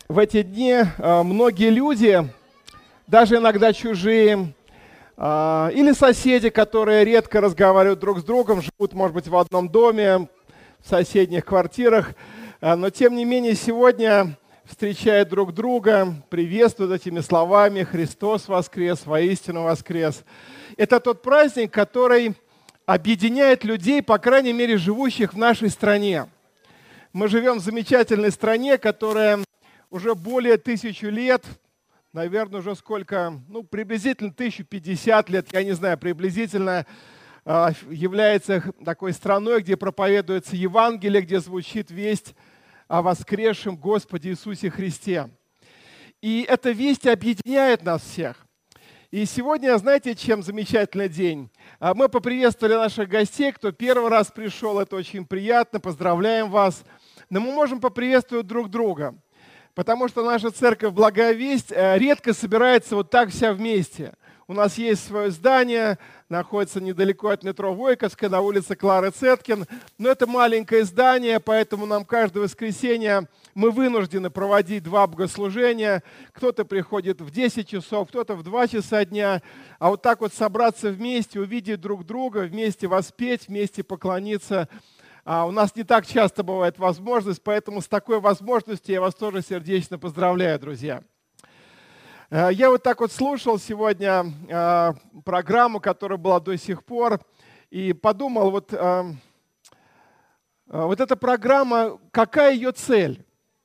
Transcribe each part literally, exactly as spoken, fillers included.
в эти дни э, многие люди, даже иногда чужие, э, или соседи, которые редко разговаривают друг с другом, живут, может быть, в одном доме, в соседних квартирах, э, но тем не менее сегодня встречают друг друга, приветствуют этими словами: «Христос воскрес, воистину воскрес». Это тот праздник, который объединяет людей, по крайней мере, живущих в нашей стране. Мы живем в замечательной стране, которая уже более тысячи лет, наверное, уже сколько, ну, приблизительно тысяча пятьдесят лет, я не знаю, приблизительно э, является такой страной, где проповедуется Евангелие, где звучит весть о воскресшем Господе Иисусе Христе. И эта весть объединяет нас всех. И сегодня, знаете, чем замечательный день? Мы поприветствовали наших гостей, кто первый раз пришел, это очень приятно, поздравляем вас. Но мы можем поприветствовать друг друга, потому что наша церковь «Благая весть» редко собирается вот так вся вместе. У нас есть свое здание, находится недалеко от метро Войковская, на улице Клары Цеткин. Но это маленькое здание, поэтому нам каждое воскресенье мы вынуждены проводить два богослужения. Кто-то приходит в десять часов, кто-то в два часа дня. А вот так вот собраться вместе, увидеть друг друга, вместе воспеть, вместе поклониться – а у нас не так часто бывает возможность, поэтому с такой возможностью я вас тоже сердечно поздравляю, друзья. Я вот так вот слушал сегодня э, программу, которая была до сих пор, и подумал, вот, э, вот эта программа, какая ее цель?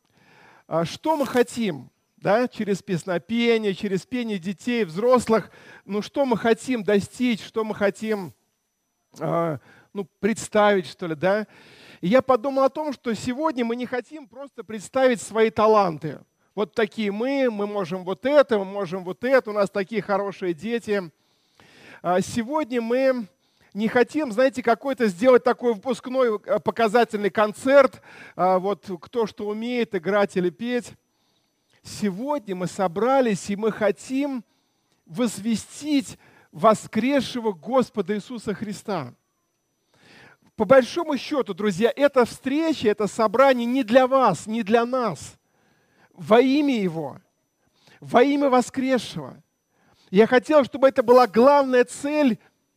Что мы хотим, да, через песнопение, через пение детей, взрослых, ну что мы хотим достичь, что мы хотим э, ну, представить, что ли, да? И я подумал о том, что сегодня мы не хотим просто представить свои таланты. Вот такие мы, мы можем вот это, мы можем вот это, у нас такие хорошие дети. Сегодня мы не хотим, знаете, какой-то сделать такой выпускной показательный концерт, вот кто что умеет, играть или петь. Сегодня мы собрались, и мы хотим возвестить воскресшего Господа Иисуса Христа. По большому счету, друзья, эта встреча, это собрание не для вас, не для нас. Во имя Его, во имя воскресшего. Я хотел, чтобы это была главная цель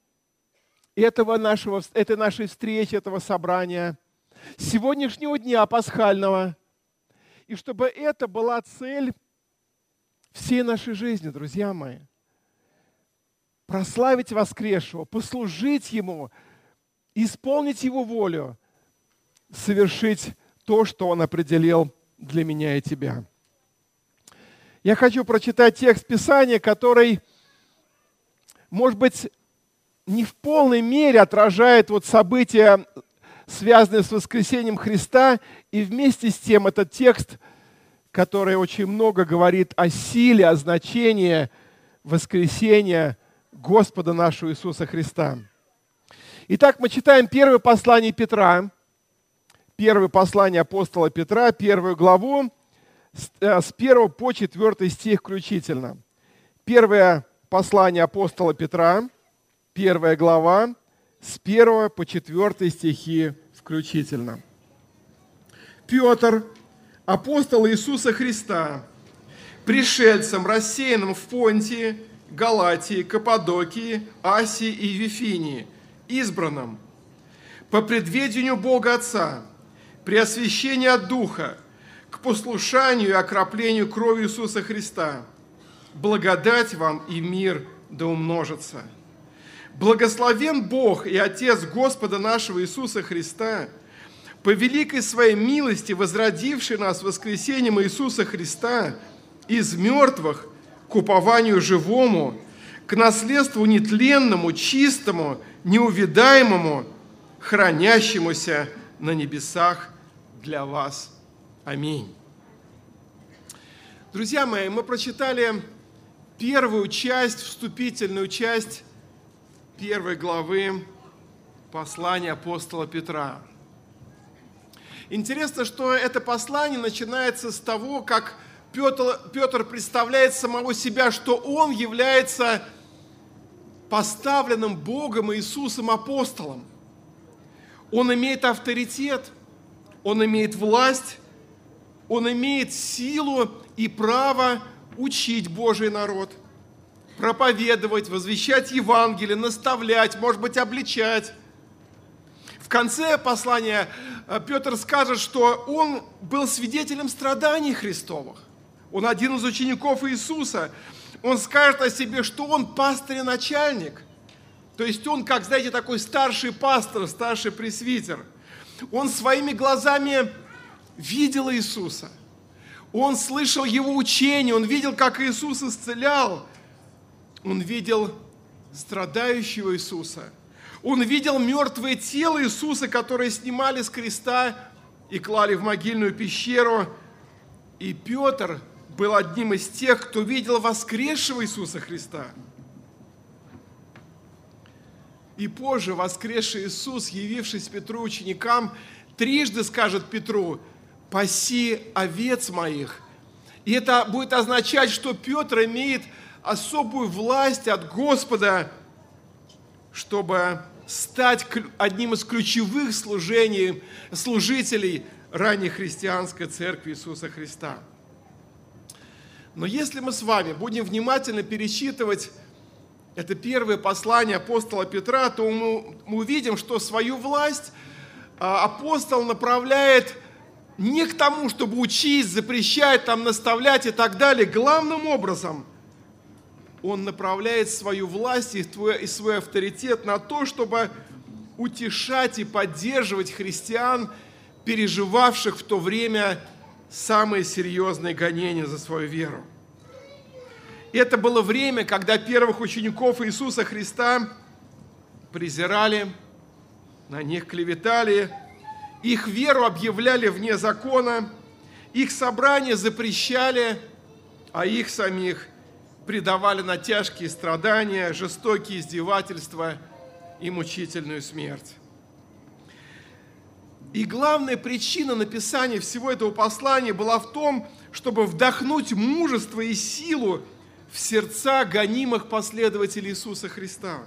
этого нашего, этой нашей встречи, этого собрания, сегодняшнего дня пасхального. И чтобы это была цель всей нашей жизни, друзья мои. Прославить воскресшего, послужить Ему, исполнить Его волю, совершить то, что Он определил для меня и тебя. Я хочу прочитать текст Писания, который, может быть, не в полной мере отражает вот события, связанные с воскресением Христа, и вместе с тем этот текст, который очень много говорит о силе, о значении воскресения Господа нашего Иисуса Христа. Итак, мы читаем первое послание Петра, первое послание апостола Петра, первую главу, с первого по четвёртый стих включительно. Первое послание апостола Петра, первая глава, с первого по четвёртый стихи включительно. Петр, апостол Иисуса Христа, пришельцам, рассеянным в Понтии, Галатии, Каппадокии, Асии и Вифинии, избранным по предведению Бога Отца, при освящении от Духа, к послушанию и окроплению крови Иисуса Христа, благодать вам и мир да умножится. Благословен Бог и Отец Господа нашего Иисуса Христа, по великой своей милости возродивший нас воскресением Иисуса Христа из мертвых к упованию живому, к наследству нетленному, чистому, неувядаемому, хранящемуся на небесах для вас. Аминь. Друзья мои, мы прочитали первую часть, вступительную часть первой главы послания апостола Петра. Интересно, что это послание начинается с того, как Петр, Петр представляет самого себя, что он является поставленным Богом Иисусом апостолом. Он имеет авторитет, он имеет власть, он имеет силу и право учить Божий народ, проповедовать, возвещать Евангелие, наставлять, может быть, обличать. В конце послания Петр скажет, что он был свидетелем страданий Христовых. Он один из учеников Иисуса. Он скажет о себе, что он пастырь и начальник. То есть он, как, знаете, такой старший пастор, старший пресвитер. Он своими глазами видел Иисуса. Он слышал Его учение, он видел, как Иисус исцелял. Он видел страдающего Иисуса. Он видел мертвое тело Иисуса, которое снимали с креста и клали в могильную пещеру. И Петр был одним из тех, кто видел воскресшего Иисуса Христа. И позже воскресший Иисус, явившись Петру ученикам, трижды скажет Петру: «Паси овец моих». И это будет означать, что Петр имеет особую власть от Господа, чтобы стать одним из ключевых служений, служителей ранней христианской церкви Иисуса Христа. Но если мы с вами будем внимательно перечитывать это первое послание апостола Петра, то мы, мы увидим, что свою власть апостол направляет не к тому, чтобы учить, запрещать, там, наставлять и так далее. Главным образом он направляет свою власть и свой, и свой авторитет на то, чтобы утешать и поддерживать христиан, переживавших в то время самые серьезные гонения за свою веру. Это было время, когда первых учеников Иисуса Христа презирали, на них клеветали, их веру объявляли вне закона, их собрания запрещали, а их самих предавали на тяжкие страдания, жестокие издевательства и мучительную смерть. И главная причина написания всего этого послания была в том, чтобы вдохнуть мужество и силу в сердца гонимых последователей Иисуса Христа.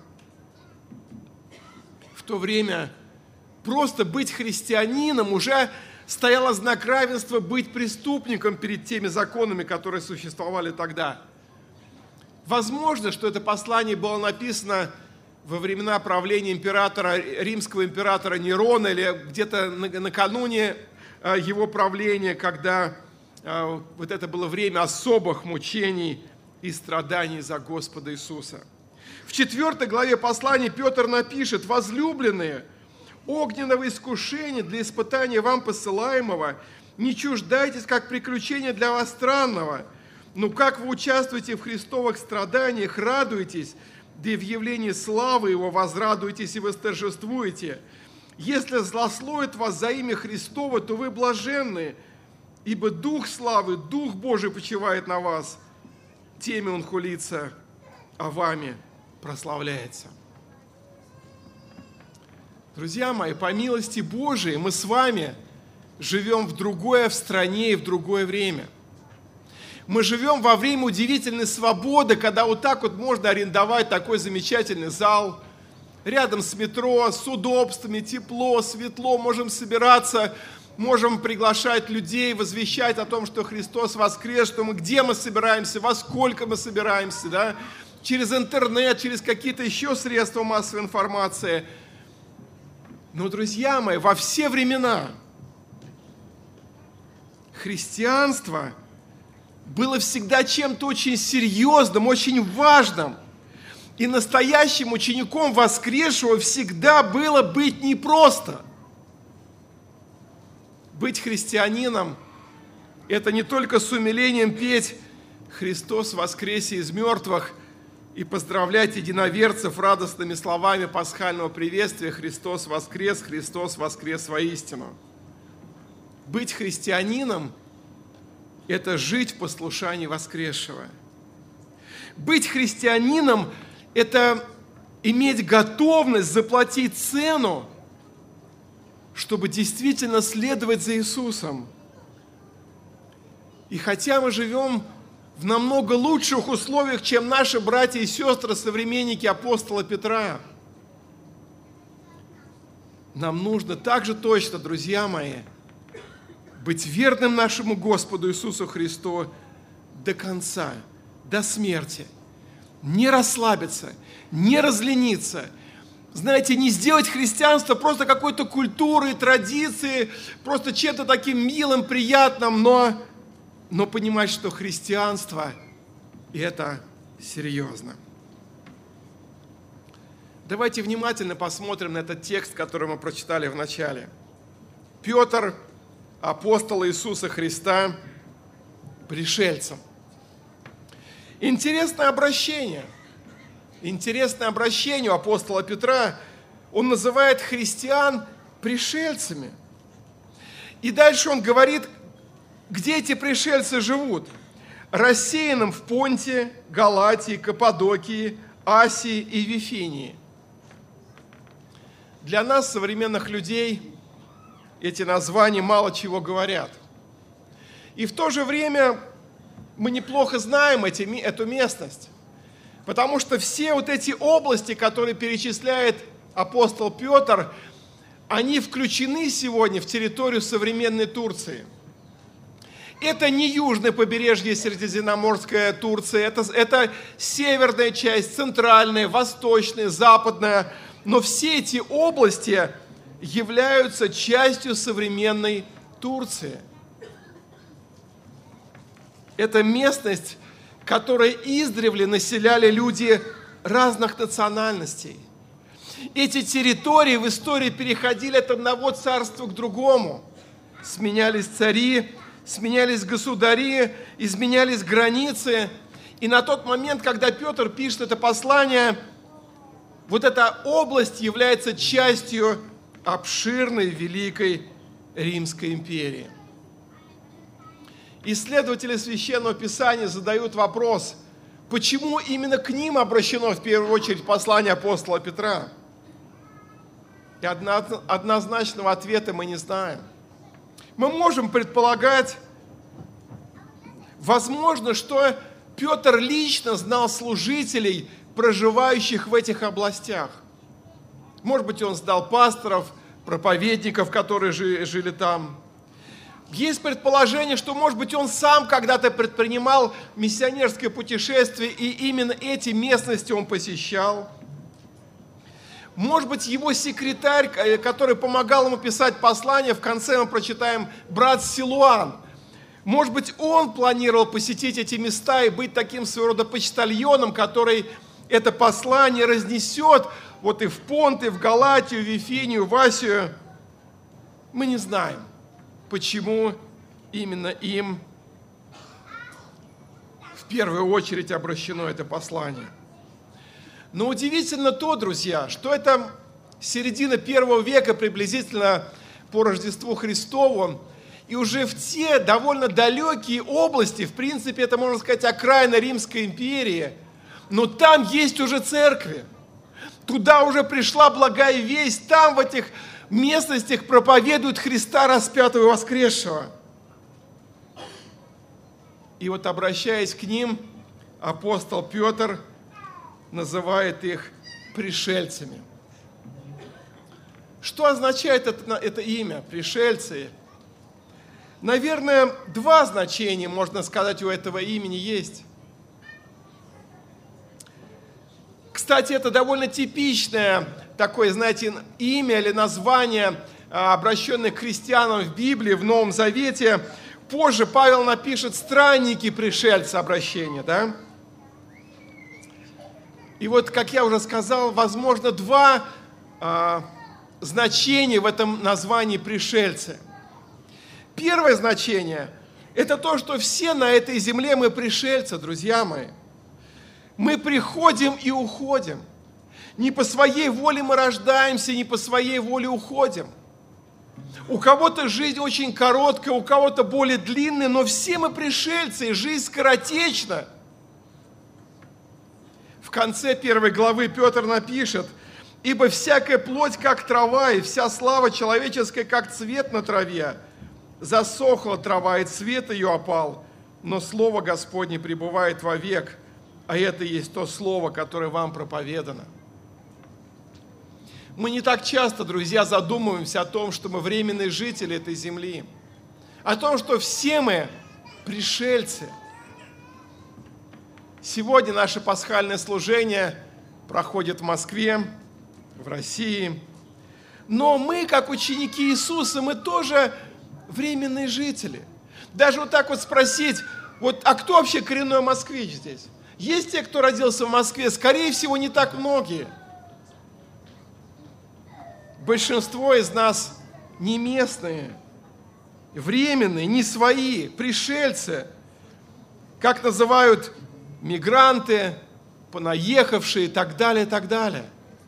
В то время просто быть христианином уже стояло знак равенства быть преступником перед теми законами, которые существовали тогда. Возможно, что это послание было написано во времена правления императора, римского императора Нерона или где-то накануне его правления, когда вот это было время особых мучений и страданий за Господа Иисуса. В четвертой главе послания Петр напишет: «Возлюбленные, огненного искушения для испытания вам посылаемого, не чуждайтесь, как приключения для вас странного, но как вы участвуете в Христовых страданиях, радуйтесь, да и в явлении славы Его возрадуйтесь и восторжествуете. Если злословят вас за имя Христово, то вы блаженны, ибо Дух славы, Дух Божий почивает на вас. Теми Он хулится, а вами прославляется». Друзья мои, по милости Божией мы с вами живем в другое в стране и в другое время. Мы живем во время удивительной свободы, когда вот так вот можно арендовать такой замечательный зал, рядом с метро, с удобствами, тепло, светло, можем собираться, можем приглашать людей, возвещать о том, что Христос воскрес, что мы, где мы собираемся, во сколько мы собираемся, да? Через интернет, через какие-то еще средства массовой информации. Но, друзья мои, во все времена христианство было всегда чем-то очень серьезным, очень важным. И настоящим учеником воскресшего всегда было быть непросто. Быть христианином – это не только с умилением петь «Христос воскресе из мертвых» и поздравлять единоверцев радостными словами пасхального приветствия «Христос воскрес, Христос воскрес воистину». Быть христианином – это жить в послушании воскресшего. Быть христианином – это иметь готовность заплатить цену, чтобы действительно следовать за Иисусом. И хотя мы живем в намного лучших условиях, чем наши братья и сестры, современники апостола Петра, нам нужно также точно, друзья мои, быть верным нашему Господу Иисусу Христу до конца, до смерти. Не расслабиться, не разлениться. Знаете, не сделать христианство просто какой-то культурой, традицией, просто чем-то таким милым, приятным, но, но понимать, что христианство – это серьезно. Давайте внимательно посмотрим на этот текст, который мы прочитали в начале. Петр, апостол Иисуса Христа, пришельцем. Интересное обращение. Интересное обращение у апостола Петра. Он называет христиан пришельцами. И дальше он говорит, где эти пришельцы живут. Рассеянным в Понте, Галатии, Каппадокии, Асии и Вифинии. Для нас, современных людей, эти названия мало чего говорят. И в то же время мы неплохо знаем эти, эту местность, потому что все вот эти области, которые перечисляет апостол Петр, они включены сегодня в территорию современной Турции. Это не южное побережье Средиземноморская Турция, это, это северная часть, центральная, восточная, западная, но все эти области являются частью современной Турции. Это местность, которой издревле населяли люди разных национальностей. Эти территории в истории переходили от одного царства к другому. Сменялись цари, сменялись государи, изменялись границы. И на тот момент, когда Петр пишет это послание, вот эта область является частью обширной, великой Римской империи. Исследователи Священного Писания задают вопрос, почему именно к ним обращено в первую очередь послание апостола Петра? И однозначного ответа мы не знаем. Мы можем предполагать, возможно, что Петр лично знал служителей, проживающих в этих областях. Может быть, он знал пасторов, проповедников, которые жили там. Есть предположение, что, может быть, он сам когда-то предпринимал миссионерское путешествие, и именно эти местности он посещал. Может быть, его секретарь, который помогал ему писать послание, в конце мы прочитаем брат Силуан. Может быть, он планировал посетить эти места и быть таким своего рода почтальоном, который это послание разнесет вот и в Понт, и в Галатию, в Вифинию, в Асию. Мы не знаем, почему именно им в первую очередь обращено это послание. Но удивительно то, друзья, что это середина первого века, приблизительно по Рождеству Христову, и уже в те довольно далекие области, в принципе, это, можно сказать, окраина Римской империи, но там есть уже церкви, туда уже пришла благая весть, там в этих местностях проповедуют Христа распятого и воскресшего. И вот, обращаясь к ним, апостол Петр называет их пришельцами. Что означает это, это имя, пришельцы? Наверное, два значения, можно сказать, у этого имени есть. Кстати, это довольно типичное такое, знаете, имя или название, обращенное к христианам в Библии, в Новом Завете. Позже Павел напишет «странники, пришельцы» обращение, да? И вот, как я уже сказал, возможно, два а, значения в этом названии «пришельцы». Первое значение – это то, что все на этой земле мы пришельцы, друзья мои. Мы приходим и уходим. Не по своей воле мы рождаемся, не по своей воле уходим. У кого-то жизнь очень короткая, у кого-то более длинная, но все мы пришельцы, и жизнь скоротечна. В конце первой главы Петр напишет: «Ибо всякая плоть, как трава, и вся слава человеческая, как цвет на траве. Засохла трава, и цвет ее опал, но слово Господне пребывает вовек, а это и есть то слово, которое вам проповедано». Мы не так часто, друзья, задумываемся о том, что мы временные жители этой земли. о том, что все мы пришельцы. Сегодня наше пасхальное служение проходит в Москве, в России. Но мы, как ученики Иисуса, мы тоже временные жители. Даже вот так вот спросить, вот, а кто вообще коренной москвич здесь? Есть те, кто родился в Москве? Скорее всего, не так многие. Большинство из нас не местные, временные, не свои, пришельцы, как называют мигранты, понаехавшие и так далее, и так далее.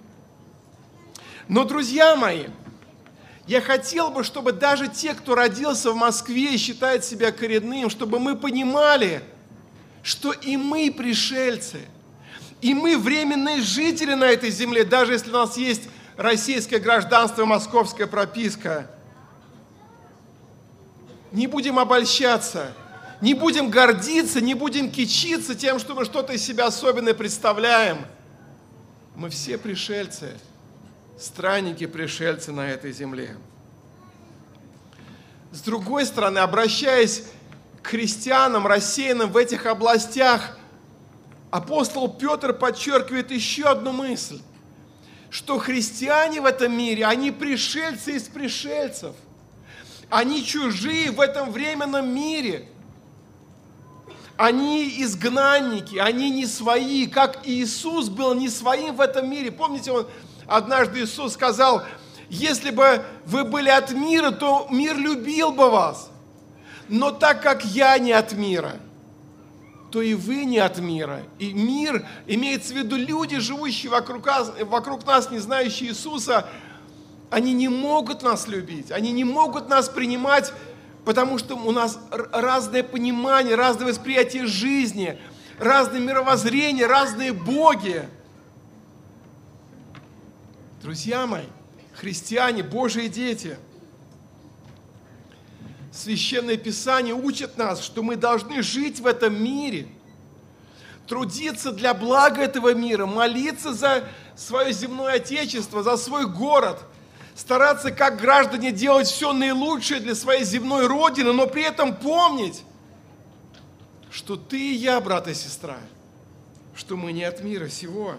Но, друзья мои, я хотел бы, чтобы даже те, кто родился в Москве и считает себя коренным, чтобы мы понимали, что и мы пришельцы, и мы временные жители на этой земле, даже если у нас есть российское гражданство, московская прописка. Не будем обольщаться, не будем гордиться, не будем кичиться тем, что мы что-то из себя особенное представляем. Мы все пришельцы, странники-пришельцы на этой земле. С другой стороны, обращаясь к христианам, рассеянным в этих областях, апостол Петр подчеркивает еще одну мысль, что христиане в этом мире, они пришельцы из пришельцев. Они чужие в этом временном мире. Они изгнанники, они не свои, как и Иисус был не своим в этом мире. Помните, он однажды Иисус сказал: если бы вы были от мира, то мир любил бы вас. Но так как я не от мира, то и вы не от мира. И мир, имеется в виду люди, живущие вокруг нас, вокруг нас, не знающие Иисуса, они не могут нас любить, они не могут нас принимать, потому что у нас разное понимание, разное восприятие жизни, разное мировоззрение, разные боги. Друзья мои, христиане, Божьи дети, Священное Писание учит нас, что мы должны жить в этом мире, трудиться для блага этого мира, молиться за свое земное отечество, за свой город, стараться как граждане делать все наилучшее для своей земной родины, но при этом помнить, что ты и я, брат и сестра, что мы не от мира сего.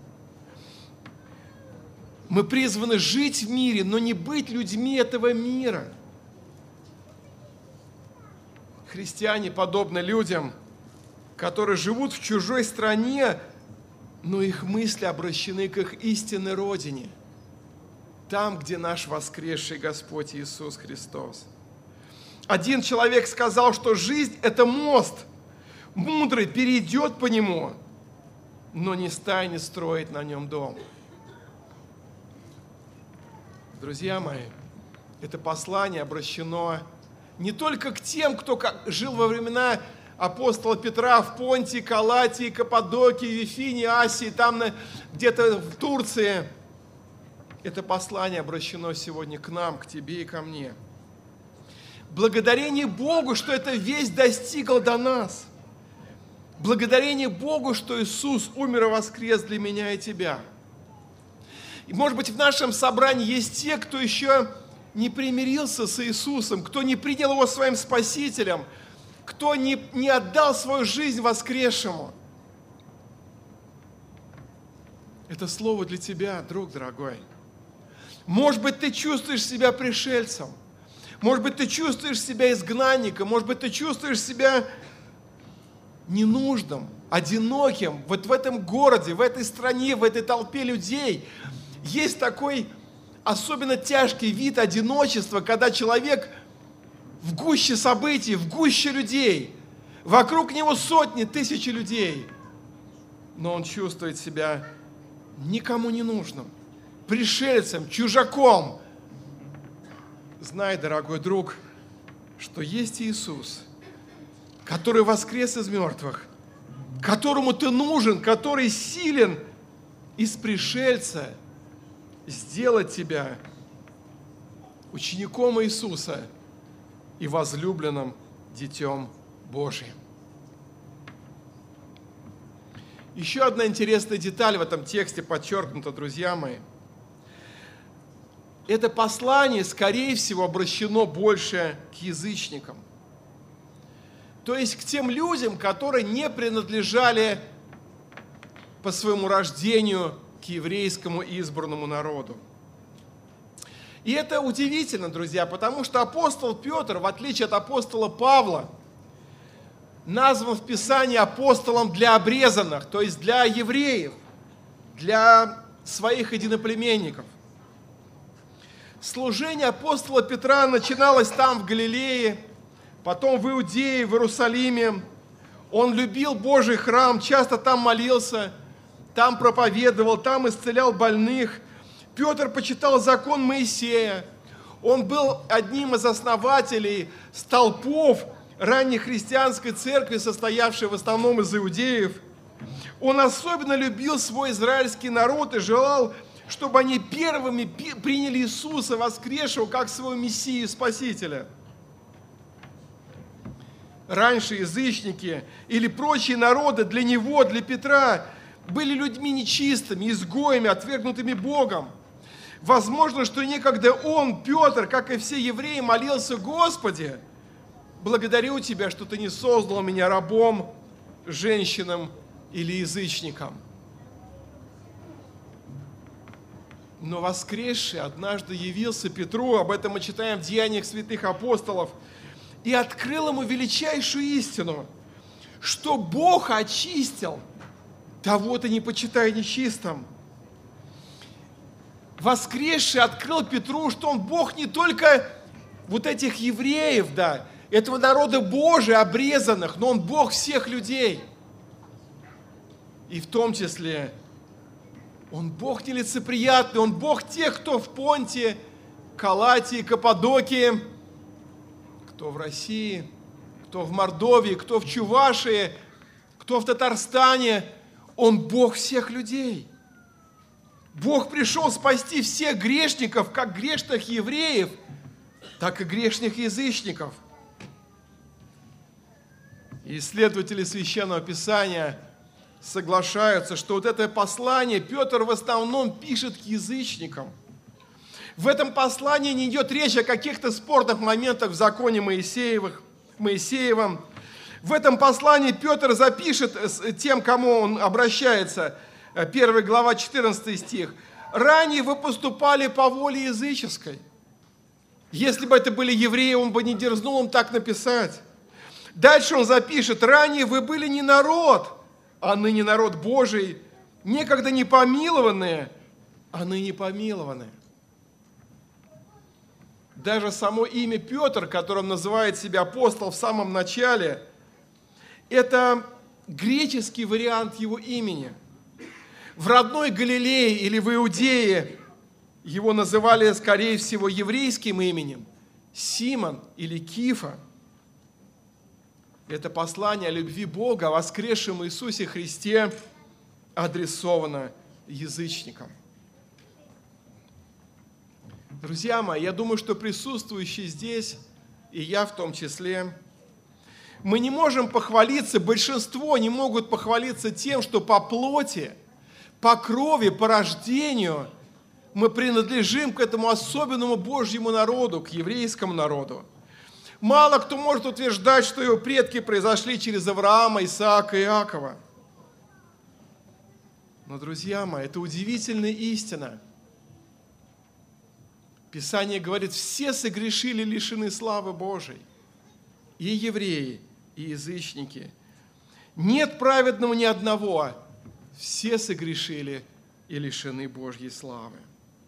Мы призваны жить в мире, но не быть людьми этого мира. Христиане подобны людям, которые живут в чужой стране, но их мысли обращены к их истинной родине, там, где наш воскресший Господь Иисус Христос. Один человек сказал, что жизнь – это мост, мудрый перейдет по нему, но не станет строить на нем дом. Друзья мои, это послание обращено не только к тем, кто жил во времена апостола Петра в Понтии, Галатии, Каппадокии, Вифинии, Асии, там где-то в Турции. Это послание обращено сегодня к нам, к тебе и ко мне. Благодарение Богу, что эта весть достигла до нас. Благодарение Богу, что Иисус умер и воскрес для меня и тебя. И, может быть, в нашем собрании есть те, кто еще не примирился с Иисусом, кто не принял Его своим Спасителем, кто не, не отдал свою жизнь воскресшему. Это слово для тебя, друг дорогой. Может быть, ты чувствуешь себя пришельцем, может быть, ты чувствуешь себя изгнанником, может быть, ты чувствуешь себя ненужным, одиноким вот в этом городе, в этой стране, в этой толпе людей. Есть такой особенно тяжкий вид одиночества, когда человек в гуще событий, в гуще людей, вокруг него сотни, тысячи людей, но он чувствует себя никому не нужным, пришельцем, чужаком. Знай, дорогой друг, что есть Иисус, который воскрес из мертвых, которому ты нужен, который силен из пришельца сделать тебя учеником Иисуса и возлюбленным Детем Божиим. Еще одна интересная деталь в этом тексте подчеркнута, друзья мои. это послание, скорее всего, обращено больше к язычникам. То есть к тем людям, которые не принадлежали по своему рождению к еврейскому избранному народу. И это удивительно, друзья, потому что апостол Петр, в отличие от апостола Павла, назван в Писании апостолом для обрезанных, то есть для евреев, для своих единоплеменников. Служение апостола Петра начиналось там, в Галилее, потом в Иудее, в Иерусалиме. Он любил Божий храм, часто там молился, там проповедовал, там исцелял больных. Петр почитал закон Моисея. Он был одним из основателей столпов ранней христианской церкви, состоявшей в основном из иудеев. Он особенно любил свой израильский народ и желал, чтобы они первыми приняли Иисуса воскресшего как своего Мессию и Спасителя. Раньше язычники или прочие народы для него, для Петра, были людьми нечистыми, изгоями, отвергнутыми Богом. Возможно, что некогда он, Петр, как и все евреи, молился: Господи, благодарю Тебя, что Ты не создал меня рабом, женщинам или язычникам. Но воскресший однажды явился Петру, об этом мы читаем в Деяниях святых апостолов, и открыл ему величайшую истину, что Бог очистил того-то не почитай нечистым. Воскресший открыл Петру, что он Бог не только вот этих евреев, да, этого народа Божия, обрезанных, но он Бог всех людей. И в том числе он Бог нелицеприятный, он Бог тех, кто в Понте, Галатии, Каппадокии, кто в России, кто в Мордовии, кто в Чувашии, кто в Татарстане. Он Бог всех людей. Бог пришел спасти всех грешников, как грешных евреев, так и грешных язычников. Исследователи Священного Писания соглашаются, что вот это послание Петр в основном пишет к язычникам. В этом послании не идет речь о каких-то спорных моментах в законе Моисеевых, Моисеевом. В этом послании Петр запишет тем, кому он обращается, первая глава, четырнадцатый стих. «Ранее вы поступали по воле языческой». Если бы это были евреи, он бы не дерзнул им так написать. Дальше он запишет: «Ранее вы были не народ, а ныне народ Божий, некогда не помилованные, а ныне помилованные». Даже само имя Петр, которым называет себя апостол в самом начале, это греческий вариант его имени. В родной Галилее или в Иудее его называли, скорее всего, еврейским именем Симон или Кифа. Это послание о любви Бога, о воскресшем Иисусе Христе, адресовано язычникам. Друзья мои, я думаю, что присутствующие здесь, и я в том числе, мы не можем похвалиться, большинство не могут похвалиться тем, что по плоти, по крови, по рождению мы принадлежим к этому особенному Божьему народу, к еврейскому народу. Мало кто может утверждать, что его предки произошли через Авраама, Исаака и Иакова. Но, друзья мои, это удивительная истина. Писание говорит: все согрешили, лишены славы Божией. И евреи, и язычники. Нет праведного ни одного. Все согрешили и лишены Божьей славы.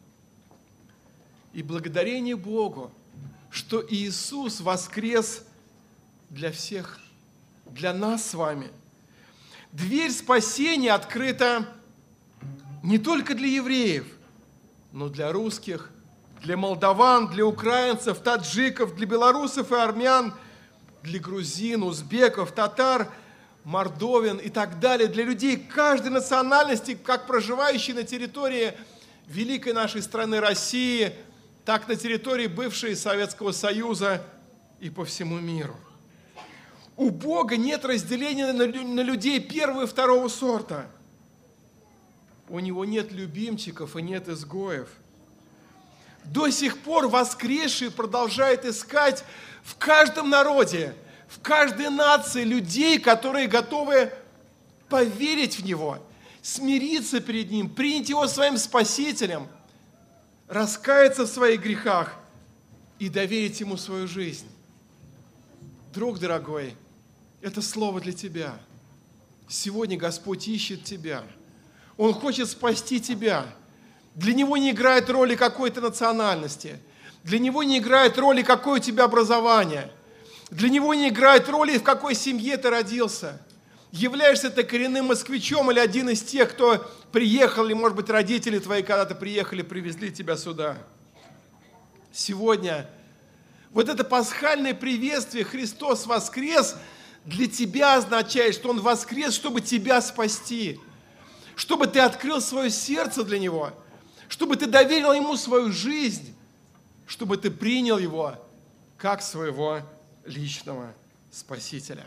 И благодарение Богу, что Иисус воскрес для всех, для нас с вами. Дверь спасения открыта не только для евреев, но для русских, для молдаван, для украинцев, таджиков, для белорусов и армян, для грузин, узбеков, татар, мордовин и так далее, для людей каждой национальности, как проживающие на территории великой нашей страны России, так на территории бывшей Советского Союза и по всему миру. У Бога нет разделения на людей первого и второго сорта. У Него нет любимчиков и нет изгоев. до сих пор воскресший продолжает искать в каждом народе, в каждой нации людей, которые готовы поверить в Него, смириться перед Ним, принять Его своим Спасителем, раскаяться в своих грехах и доверить Ему свою жизнь. Друг дорогой, это слово для тебя. Сегодня Господь ищет тебя. Он хочет спасти тебя. Для Него не играет роли какой-то национальности. Для Него не играет роли, какое у тебя образование. Для Него не играет роли, в какой семье ты родился. Являешься ты коренным москвичом или один из тех, кто приехал, или, может быть, родители твои когда-то приехали, привезли тебя сюда. Сегодня вот это пасхальное приветствие «Христос воскрес» для тебя означает, что Он воскрес, чтобы тебя спасти, чтобы ты открыл свое сердце для Него, чтобы ты доверил Ему свою жизнь, чтобы ты принял Его как своего личного Спасителя.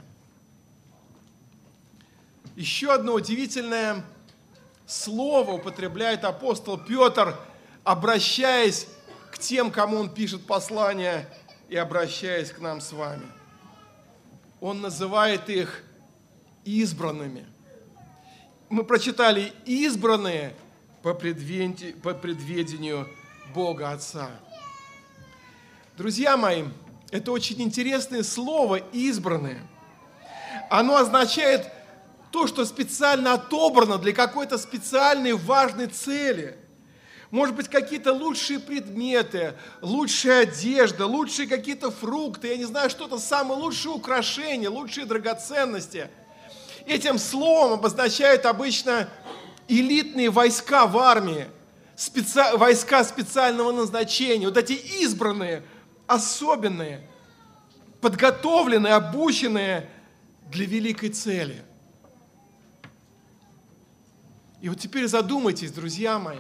Еще одно удивительное слово употребляет апостол Петр, обращаясь к тем, кому он пишет послание, и обращаясь к нам с вами. Он называет их избранными. Мы прочитали «избранные по предведению, по предведению Бога Отца». Друзья мои, это очень интересное слово «избранные». Оно означает то, что специально отобрано для какой-то специальной важной цели. Может быть, какие-то лучшие предметы, лучшая одежда, лучшие какие-то фрукты, я не знаю, что-то самые лучшие украшения, лучшие драгоценности. Этим словом обозначают обычно элитные войска в армии, специ... войска специального назначения, вот эти избранные, особенные, подготовленные, обученные для великой цели. И вот теперь задумайтесь, друзья мои,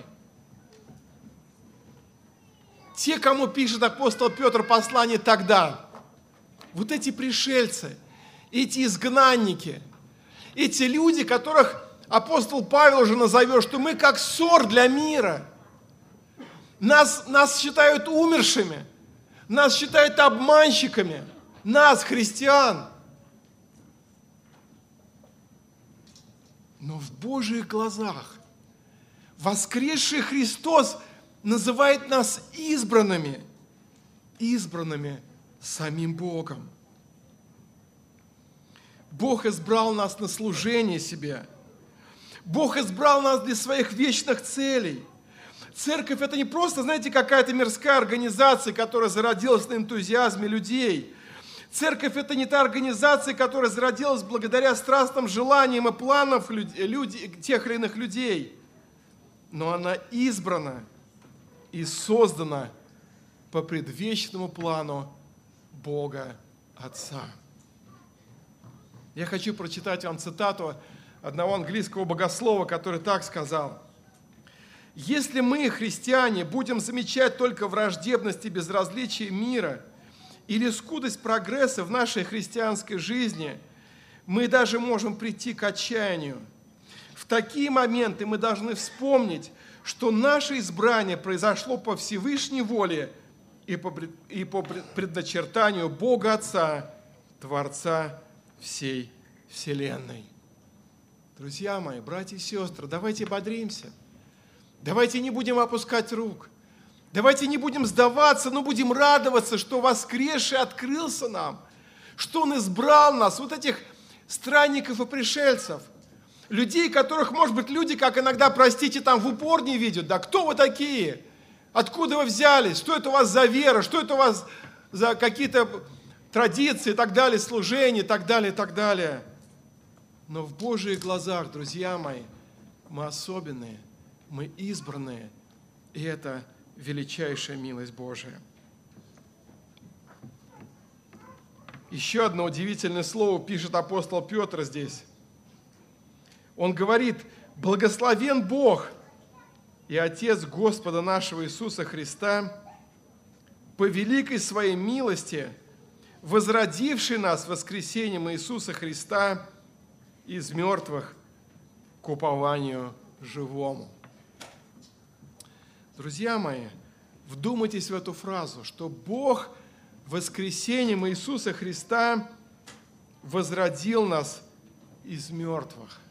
те, кому пишет апостол Петр послание тогда, вот эти пришельцы, эти изгнанники, эти люди, которых апостол Павел уже назовет, что мы как ссор для мира. Нас, нас считают умершими, нас считают обманщиками, нас, христиан. Но в Божьих глазах воскресший Христос называет нас избранными, избранными самим Богом. Бог избрал нас на служение себе. Бог избрал нас для своих вечных целей. Церковь – это не просто, знаете, какая-то мирская организация, которая зародилась на энтузиазме людей. Церковь – это не та организация, которая зародилась благодаря страстным желаниям и планам люди, тех или иных людей. Но она избрана и создана по предвечному плану Бога Отца. Я хочу прочитать вам цитату одного английского богослова, который так сказал: «Если мы, христиане, будем замечать только враждебность и безразличие мира или скудость прогресса в нашей христианской жизни, мы даже можем прийти к отчаянию. В такие моменты мы должны вспомнить, что наше избрание произошло по Всевышней воле и по, и по предначертанию Бога Отца, Творца всей вселенной». Друзья мои, братья и сестры, давайте бодримся. Давайте не будем опускать рук. Давайте не будем сдаваться, но будем радоваться, что воскресший открылся нам, что Он избрал нас, вот этих странников и пришельцев. Людей, которых, может быть, люди, как иногда, простите, там в упор не видят. Да кто вы такие? Откуда вы взялись? Что это у вас за вера? Что это у вас за какие-то традиции и так далее, служения и так далее, и так далее. Но в Божьих глазах, друзья мои, мы особенные, мы избранные, и это величайшая милость Божия. Еще одно удивительное слово пишет апостол Петр здесь. Он говорит: «Благословен Бог и Отец Господа нашего Иисуса Христа, по великой своей милости, возродивший нас воскресением Иисуса Христа из мертвых к упованию живому». Друзья мои, Вдумайтесь в эту фразу, что Бог воскресением Иисуса Христа возродил нас из мертвых.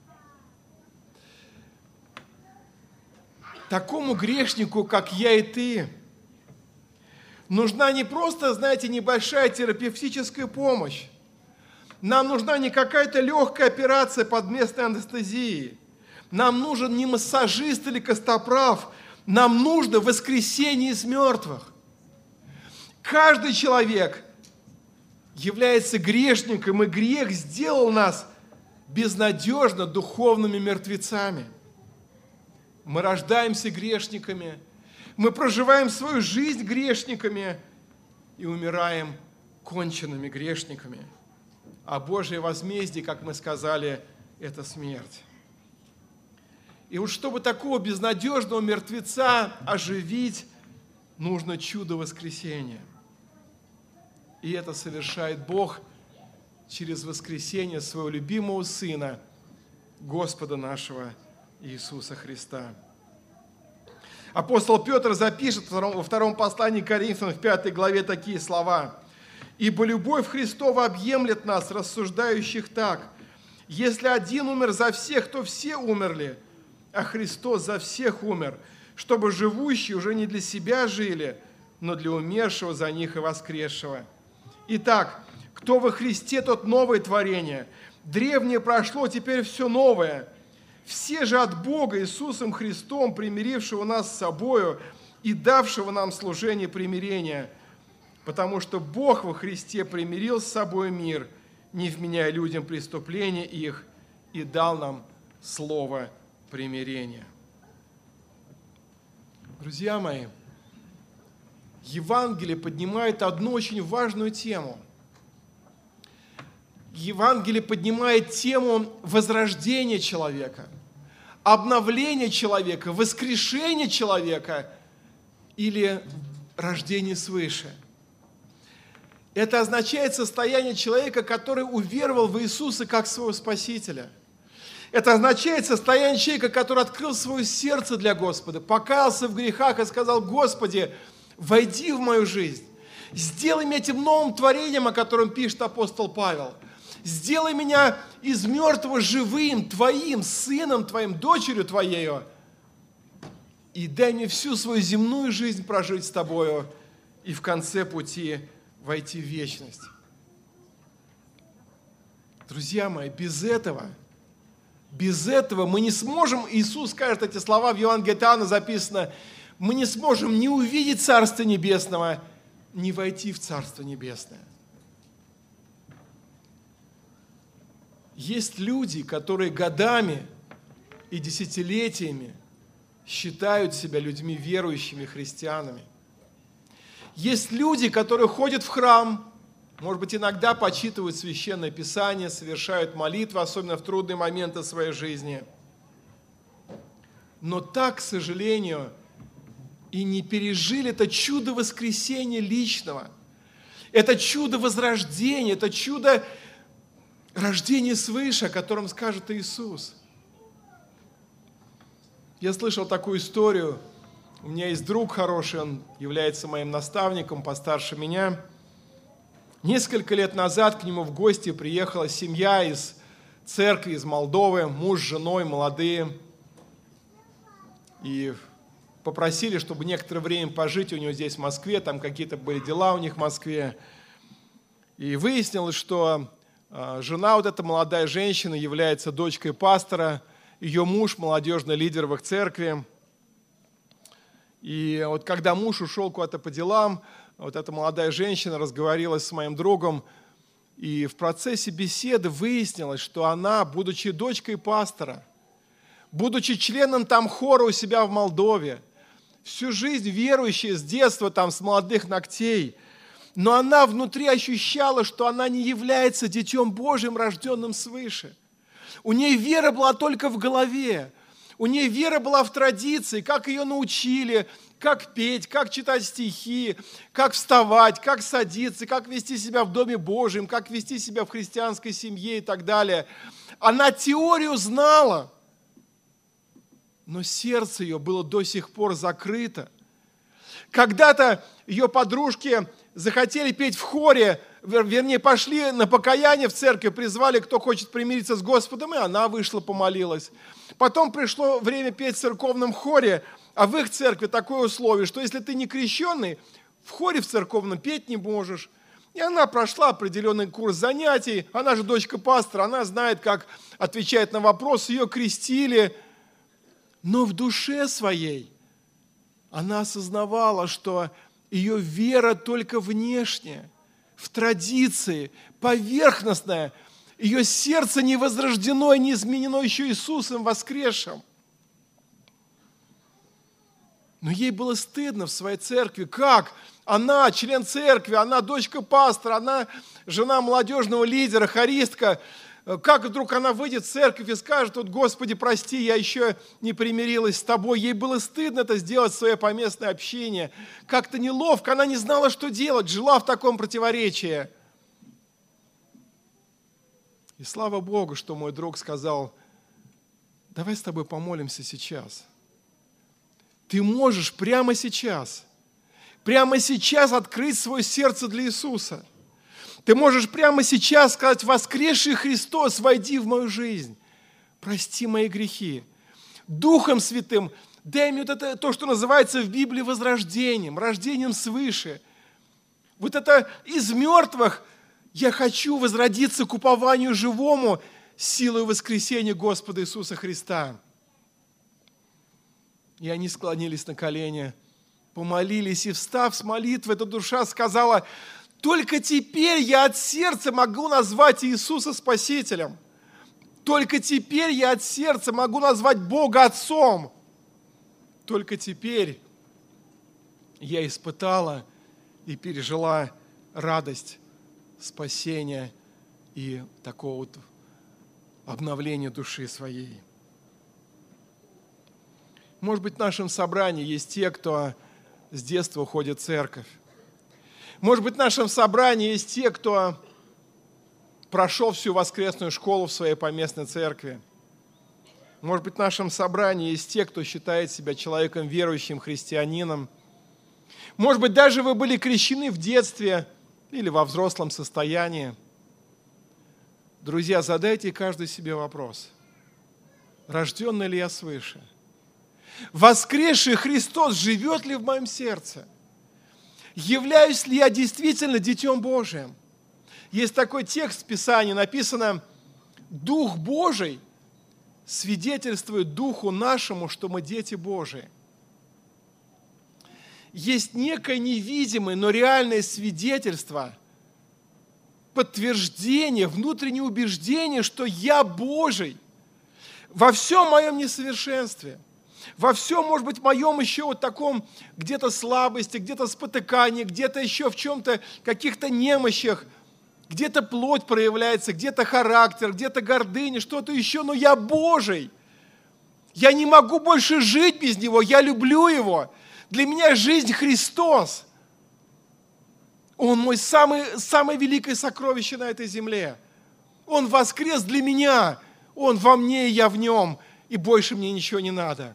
Такому грешнику, как я и ты, нужна не просто, знаете, небольшая терапевтическая помощь. Нам нужна не какая-то легкая операция под местной анестезией. Нам нужен не массажист или костоправ. Нам нужно воскресение из мертвых. Каждый человек является грешником, и грех сделал нас безнадежно духовными мертвецами. Мы рождаемся грешниками, мы проживаем свою жизнь грешниками и умираем конченными грешниками. А Божье возмездие, как мы сказали, это смерть. И вот чтобы такого безнадежного мертвеца оживить, нужно чудо воскресения. И это совершает Бог через воскресение своего любимого Сына, Господа нашего Иисуса Христа. Апостол Петр запишет во втором послании к Коринфянам в пятой главе такие слова. «Ибо любовь Христова объемлет нас, рассуждающих так: если один умер за всех, то все умерли, а Христос за всех умер, чтобы живущие уже не для себя жили, но для умершего за них и воскресшего. Итак, кто во Христе, тот новое творение. Древнее прошло, теперь все новое. Все же от Бога Иисусом Христом, примирившего нас с собою и давшего нам служение примирения, потому что Бог во Христе примирил с собой мир, не вменяя людям преступления их, и дал нам слово примирения». Друзья мои, Евангелие поднимает одну очень важную тему. Евангелие поднимает тему возрождения человека, обновления человека, воскрешения человека или рождения свыше. Это означает состояние человека, который уверовал в Иисуса как своего Спасителя. Это означает состояние человека, который открыл свое сердце для Господа, покаялся в грехах и сказал: «Господи, войди в мою жизнь, сделай меня этим новым творением, о котором пишет апостол Павел. Сделай меня из мертвого живым, Твоим сыном, Твоим, дочерью Твоею, и дай мне всю свою земную жизнь прожить с Тобою и в конце пути войти в вечность». Друзья мои, без этого, без этого мы не сможем, Иисус скажет эти слова в Евангелии от Иоанна записано, мы не сможем ни увидеть Царство Небесного, ни войти в Царство Небесное. Есть люди, которые годами и десятилетиями считают себя людьми верующими, христианами. Есть люди, которые ходят в храм, может быть, иногда почитывают Священное Писание, совершают молитвы, особенно в трудные моменты своей жизни. Но так, к сожалению, и не пережили это чудо воскресения личного, это чудо возрождения, это чудо рождения свыше, о котором скажет Иисус. Я слышал такую историю. У меня есть друг хороший, он является моим наставником, постарше меня. Несколько лет назад к нему в гости приехала семья из церкви, из Молдовы, муж с женой, молодые. И попросили, чтобы некоторое время пожить у него здесь, в Москве, там какие-то были дела у них в Москве. И выяснилось, что жена, вот эта молодая женщина, является дочкой пастора, ее муж – молодежный лидер в их церкви. И вот когда муж ушел куда-то по делам, вот эта молодая женщина разговорилась с моим другом, и в процессе беседы выяснилось, что она, будучи дочкой пастора, будучи членом там хора у себя в Молдове, всю жизнь верующая с детства, там, с молодых ногтей, но она внутри ощущала, что она не является Детем Божьим, рожденным свыше. У нее вера была только в голове. У нее вера была в традиции, как ее научили, как петь, как читать стихи, как вставать, как садиться, как вести себя в Доме Божьем, как вести себя в христианской семье и так далее. Она теорию знала, но сердце ее было до сих пор закрыто. Когда-то ее подружки захотели петь в хоре, вернее, пошли на покаяние в церковь, призвали, кто хочет примириться с Господом, и она вышла, помолилась. Потом пришло время петь в церковном хоре, а в их церкви такое условие, что если ты не крещенный, в хоре в церковном петь не можешь. И она прошла определенный курс занятий, она же дочка пастора, она знает, как отвечать на вопросы, ее крестили. Но в душе своей она осознавала, что ее вера только внешняя, в традиции, поверхностная. Ее сердце не возрождено и не изменено еще Иисусом воскресшим. Но ей было стыдно в своей церкви. Как? Она член церкви, она дочка пастора, она жена молодежного лидера, хористка. Как вдруг она выйдет в церковь и скажет: вот, Господи, прости, я еще не примирилась с тобой. Ей было стыдно это сделать в свое поместное общение. Как-то неловко, она не знала, что делать, жила в таком противоречии. И слава Богу, что мой друг сказал: давай с тобой помолимся сейчас. Ты можешь прямо сейчас, прямо сейчас открыть свое сердце для Иисуса. Ты можешь прямо сейчас сказать: воскресший Христос, войди в мою жизнь, прости мои грехи. Духом Святым дай мне вот это, то, что называется в Библии возрождением, рождением свыше. Вот это из мертвых я хочу возродиться к упованию живому силой воскресения Господа Иисуса Христа. И они склонились на колени, помолились, и, встав с молитвы, эта душа сказала: только теперь я от сердца могу назвать Иисуса Спасителем. Только теперь я от сердца могу назвать Бога Отцом. Только теперь я испытала и пережила радость спасения и такого вот обновления души своей. Может быть, в нашем собрании есть те, кто с детства ходит в церковь. Может быть, в нашем собрании есть те, кто прошел всю воскресную школу в своей поместной церкви. Может быть, в нашем собрании есть те, кто считает себя человеком верующим, христианином. Может быть, даже вы были крещены в детстве или во взрослом состоянии. Друзья, задайте каждый себе вопрос: рожденный ли я свыше? Воскресший Христос живет ли в моем сердце? Являюсь ли я действительно Детем Божиим? Есть такой текст в Писании, написано: Дух Божий свидетельствует Духу нашему, что мы дети Божии. Есть некое невидимое, но реальное свидетельство, подтверждение, внутреннее убеждение, что я Божий во всем моем несовершенстве. Во всем, может быть, моем еще вот таком где-то слабости, где-то спотыкании, где-то еще в чем-то, каких-то немощах, где-то плоть проявляется, где-то характер, где-то гордыня, что-то еще, но я Божий. Я не могу больше жить без Него, я люблю Его. Для меня жизнь Христос. Он мой самый, самое великое сокровище на этой земле. Он воскрес для меня, Он во мне, и я в Нем, и больше мне ничего не надо.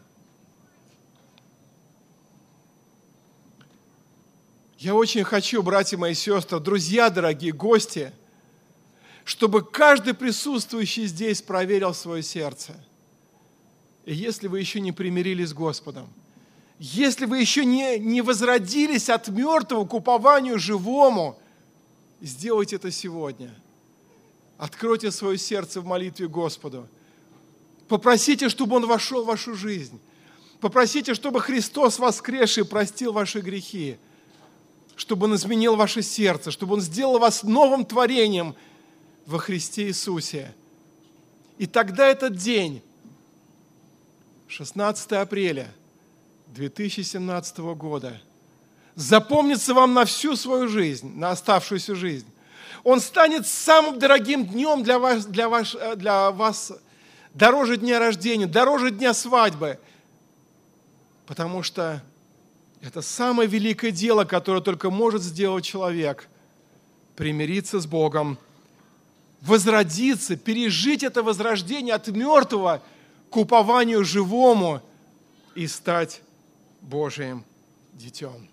Я очень хочу, братья мои и сестры, друзья дорогие, гости, чтобы каждый присутствующий здесь проверил свое сердце. И если вы еще не примирились с Господом, если вы еще не, не возродились от мертвого к упованию живому, сделайте это сегодня. Откройте свое сердце в молитве Господу. Попросите, чтобы Он вошел в вашу жизнь. Попросите, чтобы Христос воскресший простил ваши грехи. Чтобы Он изменил ваше сердце, чтобы Он сделал вас новым творением во Христе Иисусе. И тогда этот день, шестнадцатого апреля две тысячи семнадцатого года, запомнится вам на всю свою жизнь, на оставшуюся жизнь. Он станет самым дорогим днем для вас, для вас, для вас дороже дня рождения, дороже дня свадьбы, потому что это самое великое дело, которое только может сделать человек. Примириться с Богом, возродиться, пережить это возрождение от мертвого к упованию живому и стать Божиим детем.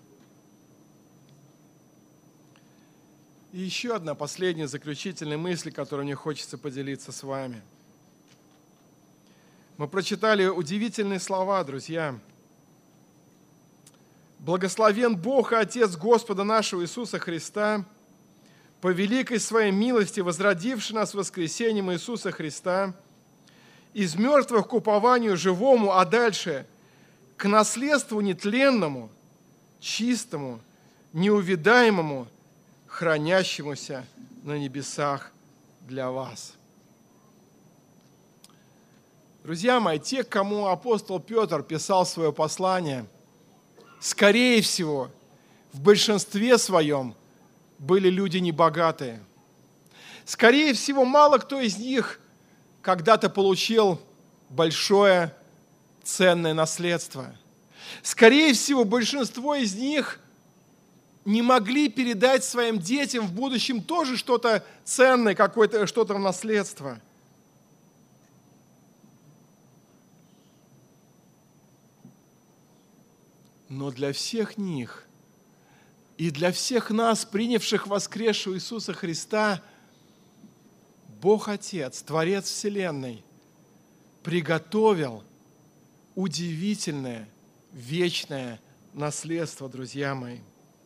И еще одна последняя заключительная мысль, которой мне хочется поделиться с вами. Мы прочитали удивительные слова, друзья. «Благословен Бог и Отец Господа нашего Иисуса Христа, по великой своей милости, возродивший нас воскресением Иисуса Христа, из мертвых к упованию живому, а дальше к наследству нетленному, чистому, неувидаемому, хранящемуся на небесах для вас». Друзья мои, те, к кому апостол Петр писал свое послание, скорее всего, в большинстве своем были люди небогатые. Скорее всего, мало кто из них когда-то получил большое ценное наследство. Скорее всего, большинство из них не могли передать своим детям в будущем тоже что-то ценное, какое-то что-то в наследство. Но для всех них и для всех нас, принявших воскресшего Иисуса Христа, Бог Отец, Творец Вселенной, приготовил удивительное, вечное наследство, друзья мои.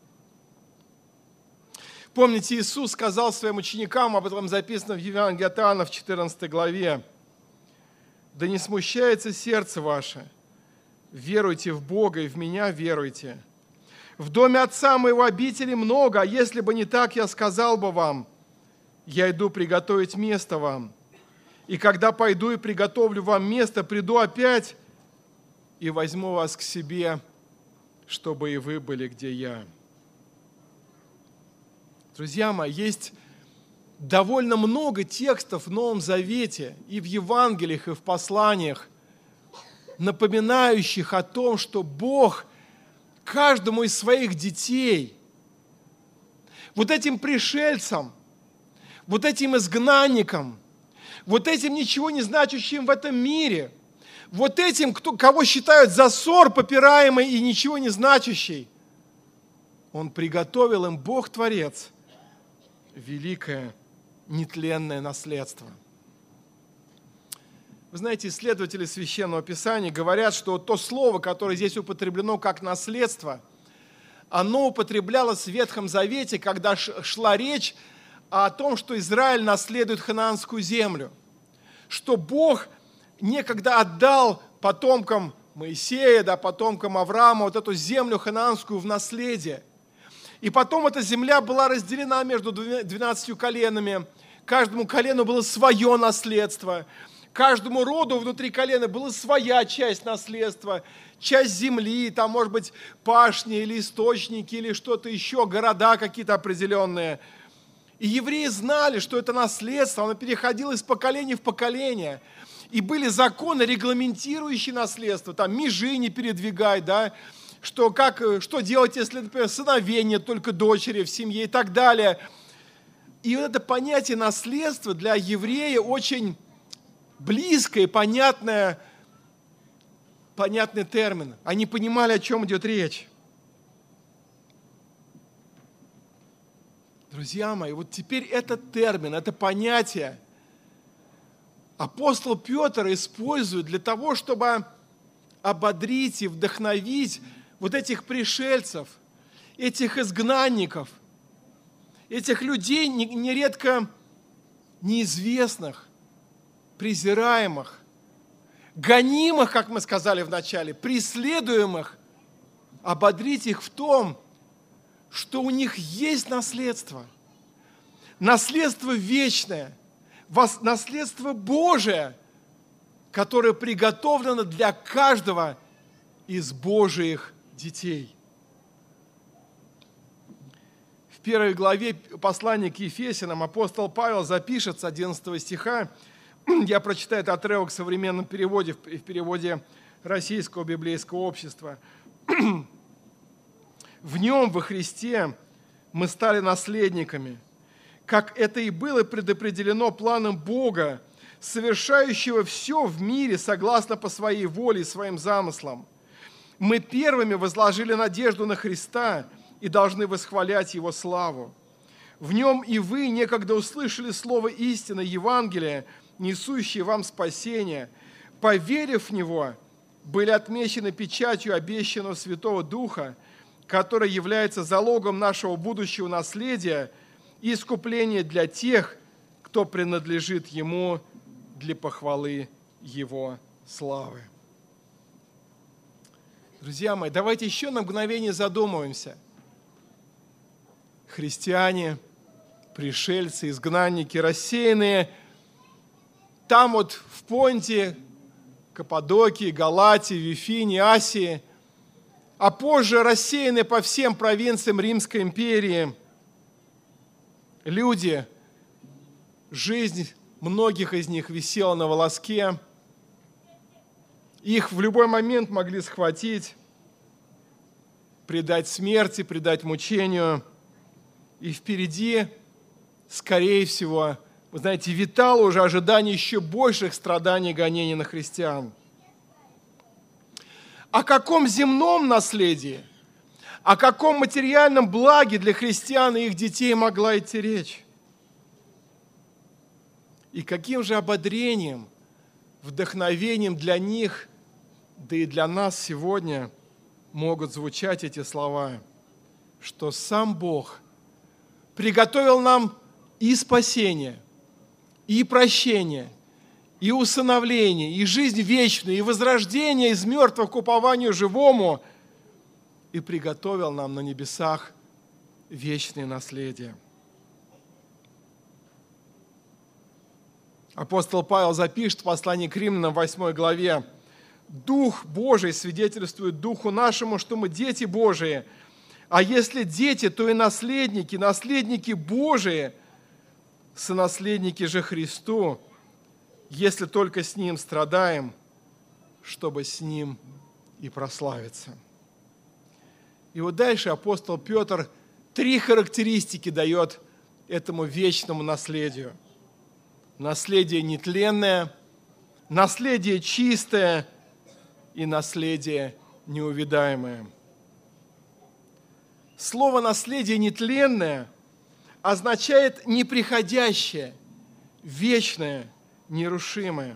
Помните, Иисус сказал своим ученикам, об этом записано в Евангелии от Иоанна в четырнадцатой главе: «Да не смущается сердце ваше, веруйте в Бога и в Меня веруйте. В доме Отца моего обители много, а если бы не так, я сказал бы вам, я иду приготовить место вам. И когда пойду и приготовлю вам место, приду опять и возьму вас к себе, чтобы и вы были, где я». Друзья мои, есть довольно много текстов в Новом Завете, и в Евангелиях, и в посланиях, напоминающих о том, что Бог каждому из своих детей, вот этим пришельцам, вот этим изгнанникам, вот этим ничего не значащим в этом мире, вот этим, кто, кого считают за ссор попираемый и ничего не значащий, Он приготовил им, Бог-творец, великое нетленное наследство. Вы знаете, исследователи Священного Писания говорят, что то слово, которое здесь употреблено как наследство, оно употреблялось в Ветхом Завете, когда шла речь о том, что Израиль наследует ханаанскую землю, что Бог некогда отдал потомкам Моисея, да, потомкам Авраама вот эту землю ханаанскую в наследие. И потом эта земля была разделена между двенадцатью коленами. Каждому колену было свое наследство. Каждому роду внутри колена была своя часть наследства, часть земли, там, может быть, пашни или источники, или что-то еще, города какие-то определенные. И евреи знали, что это наследство, оно переходило из поколения в поколение. И были законы, регламентирующие наследство, там, межи не передвигай, да, что, как, что делать, если, например, сыновей нет, только дочери в семье и так далее. И вот это понятие наследства для еврея очень близкое и понятное, понятный термин. Они понимали, о чем идет речь. Друзья мои, вот теперь этот термин, это понятие апостол Петр использует для того, чтобы ободрить и вдохновить вот этих пришельцев, этих изгнанников, этих людей нередко неизвестных, презираемых, гонимых, как мы сказали в начале, преследуемых, ободрить их в том, что у них есть наследство, наследство вечное, наследство Божие, которое приготовлено для каждого из Божьих детей. В первой главе послания к Ефесянам апостол Павел запишет с одиннадцатого стиха, я прочитаю этот отрывок в современном переводе, в переводе Российского библейского общества. «В нем, во Христе, мы стали наследниками, как это и было предопределено планом Бога, совершающего все в мире согласно по своей воле и своим замыслам. Мы первыми возложили надежду на Христа и должны восхвалять Его славу. В Нем и вы некогда услышали слово истины, Евангелия, несущее вам спасение. Поверив в Него, были отмечены печатью обещанного Святого Духа, который является залогом нашего будущего наследия и искупления для тех, кто принадлежит Ему для похвалы Его славы. Друзья мои, давайте еще на мгновение задумаемся. Христиане, пришельцы, изгнанники, рассеянные там вот в Понте, Каппадокии, Галатии, Вифинии, Асии, а позже рассеянные по всем провинциям Римской империи. Люди, жизнь многих из них висела на волоске. Их в любой момент могли схватить, предать смерти, предать мучению. И впереди, скорее всего, вы знаете, витало уже ожидание еще больших страданий и гонений на христиан. О каком земном наследии, о каком материальном благе для христиан и их детей могла идти речь? И каким же ободрением, вдохновением для них, да и для нас сегодня могут звучать эти слова, что сам Бог приготовил нам и спасение, и прощение, и усыновление, и жизнь вечную, и возрождение из мертвых к упованию живому, и приготовил нам на небесах вечное наследие. Апостол Павел запишет в послании к Римлянам в восьмой главе: «Дух Божий свидетельствует Духу нашему, что мы дети Божии, а если дети, то и наследники, наследники Божии, сонаследники же Христу, если только с Ним страдаем, чтобы с Ним и прославиться». И вот дальше апостол Петр три характеристики дает этому вечному наследию. Наследие нетленное, наследие чистое и наследие неувядаемое. Слово «наследие нетленное» означает неприходящее, вечное, нерушимое.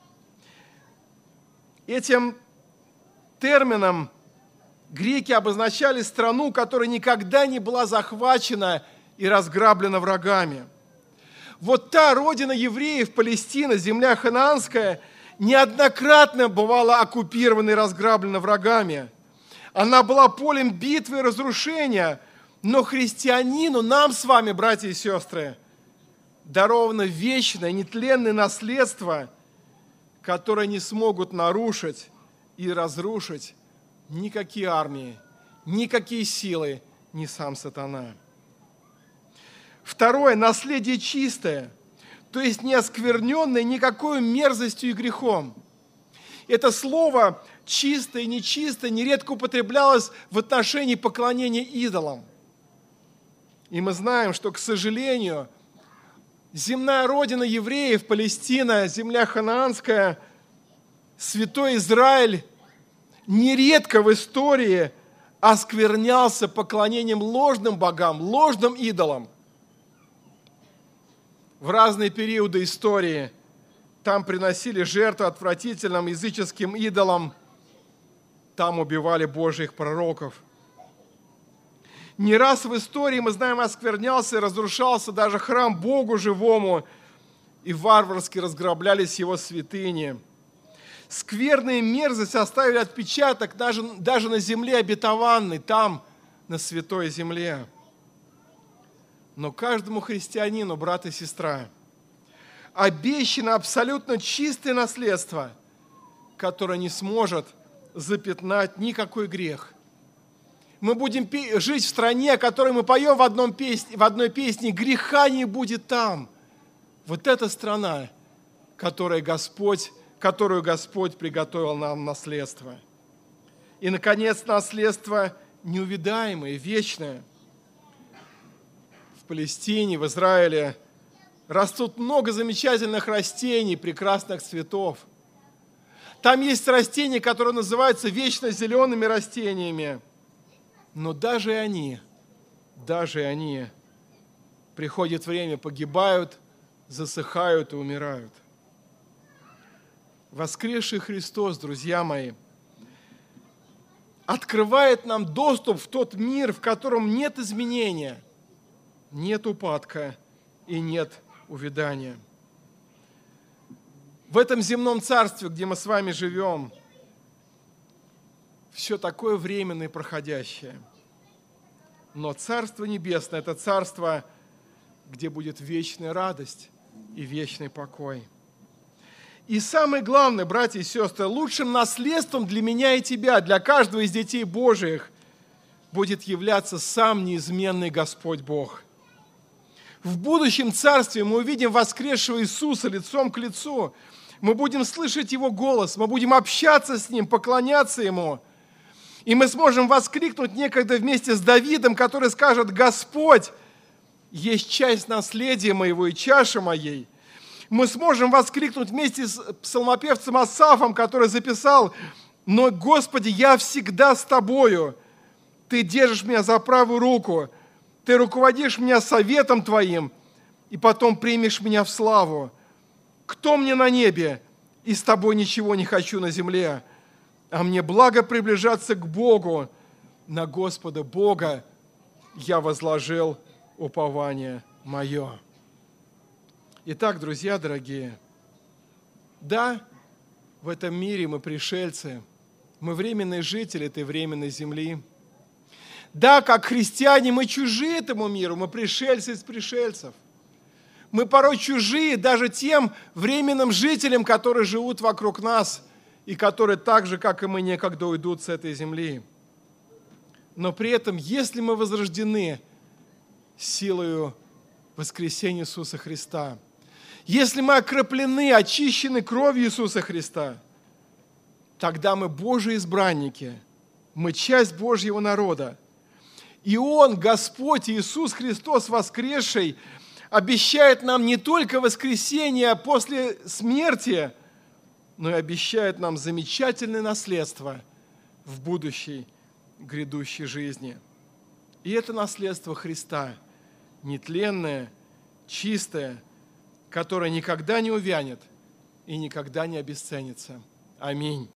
Этим термином греки обозначали страну, которая никогда не была захвачена и разграблена врагами. Вот та родина евреев, Палестина, земля ханаанская, неоднократно бывала оккупирована и разграблена врагами. Она была полем битвы и разрушения, но христианину, нам с вами, братья и сестры, даровано вечное, нетленное наследство, которое не смогут нарушить и разрушить никакие армии, никакие силы, ни сам сатана. Второе, наследие чистое, то есть не оскверненное никакой мерзостью и грехом. Это слово «чистое» и «нечистое» нередко употреблялось в отношении поклонения идолам. И мы знаем, что, к сожалению, земная родина евреев, Палестина, земля ханаанская, святой Израиль, нередко в истории осквернялся поклонением ложным богам, ложным идолам. В разные периоды истории там приносили жертвы отвратительным языческим идолам, там убивали Божьих пророков. Не раз в истории, мы знаем, осквернялся и разрушался даже храм Богу живому, и варварски разграблялись его святыни. Скверная мерзость оставили отпечаток даже, даже на земле обетованной, там, на святой земле. Но каждому христианину, брат и сестра, обещано абсолютно чистое наследство, которое не сможет запятнать никакой грех. Мы будем жить в стране, о которой мы поем в, одном песне, в одной песне: «Греха не будет там». Вот эта страна, которая Господь, которую Господь приготовил нам наследство. И, наконец, наследство неувядаемое, вечное. В Палестине, в Израиле растут много замечательных растений, прекрасных цветов. Там есть растения, которые называются вечно зелеными растениями. Но даже они, даже они, приходит время, погибают, засыхают и умирают. Воскресший Христос, друзья мои, открывает нам доступ в тот мир, в котором нет изменения, нет упадка и нет увядания. В этом земном царстве, где мы с вами живем, все такое временное и проходящее. Но Царство Небесное – это царство, где будет вечная радость и вечный покой. И самое главное, братья и сестры, лучшим наследством для меня и тебя, для каждого из детей Божиих, будет являться сам неизменный Господь Бог. В будущем царстве мы увидим воскресшего Иисуса лицом к лицу. Мы будем слышать Его голос, мы будем общаться с Ним, поклоняться Ему. И мы сможем воскликнуть некогда вместе с Давидом, который скажет: «Господь, есть часть наследия моего и чаша моей». Мы сможем воскликнуть вместе с псалмопевцем Асафом, который записал: «Но, Господи, я всегда с Тобою. Ты держишь меня за правую руку, Ты руководишь меня советом Твоим, и потом примешь меня в славу. Кто мне на небе, и с Тобой ничего не хочу на земле, а мне благо приближаться к Богу. На Господа Бога я возложил упование мое». Итак, друзья дорогие, да, в этом мире мы пришельцы, мы временные жители этой временной земли. Да, как христиане, мы чужие этому миру, мы пришельцы из пришельцев. Мы порой чужие даже тем временным жителям, которые живут вокруг нас и которые так же, как и мы, некогда уйдут с этой земли. Но при этом, если мы возрождены силою воскресения Иисуса Христа, если мы окроплены, очищены кровью Иисуса Христа, тогда мы Божьи избранники, мы часть Божьего народа. И Он, Господь Иисус Христос воскресший, обещает нам не только воскресение после смерти, но и обещает нам замечательное наследство в будущей грядущей жизни. И это наследство Христа, нетленное, чистое, которое никогда не увянет и никогда не обесценится. Аминь.